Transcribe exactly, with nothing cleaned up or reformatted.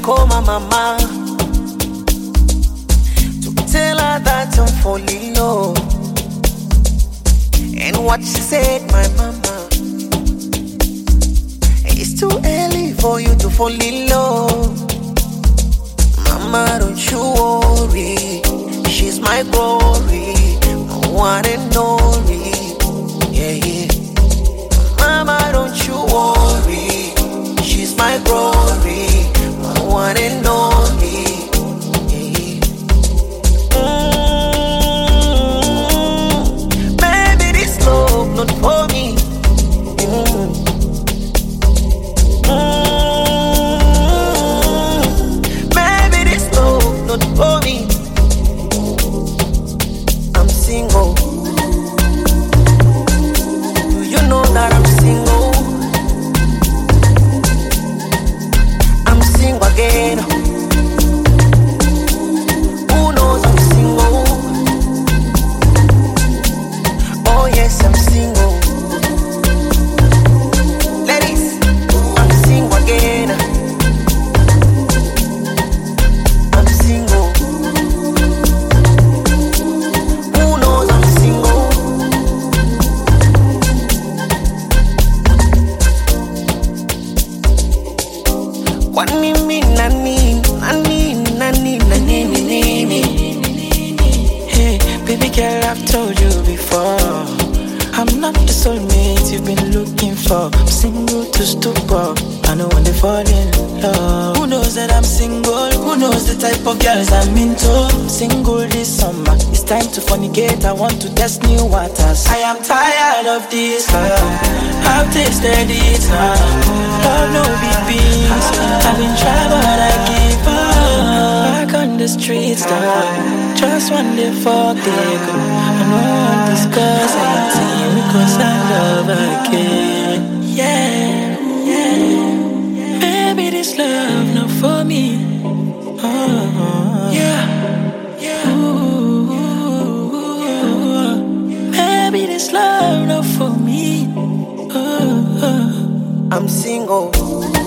call my mama to tell her that I'm falling low. And what she said, my mama, it's too early for you to fall in love. Mama, don't you worry, she's my glory, my one and only. Yeah, yeah. Mama, don't you worry, she's my glory, my one and only. Yeah, yeah. Mm, baby, this love not for me. Mm. Mm, baby, this love not for me. I'm single. Do you know that I'm single? I'm single again. Who knows I'm single? Oh yes, I'm single. Ladies, I'm single again. I'm single. Who knows I'm single? What me mean, nani, nani, nani, nani, nani, nani. Hey, baby girl, I've told you before, I'm not the soulmate you've been looking for. I'm single to stupor, I know when they fall in love. Who knows that I'm single? Who knows the type of girls I'm into? Single this summer, it's time to fornicate. I want to test new waters. I am tired of this love, I've tasted it now. Love no big beans, I've been trying but I give up. Back on the streets now, just one day fuck they go. I know I want to discuss anything because I love again. Yeah, yeah. Baby, this love not for me. Oh, yeah, yeah. Ooh, baby, this love not for me. Oh, I'm single.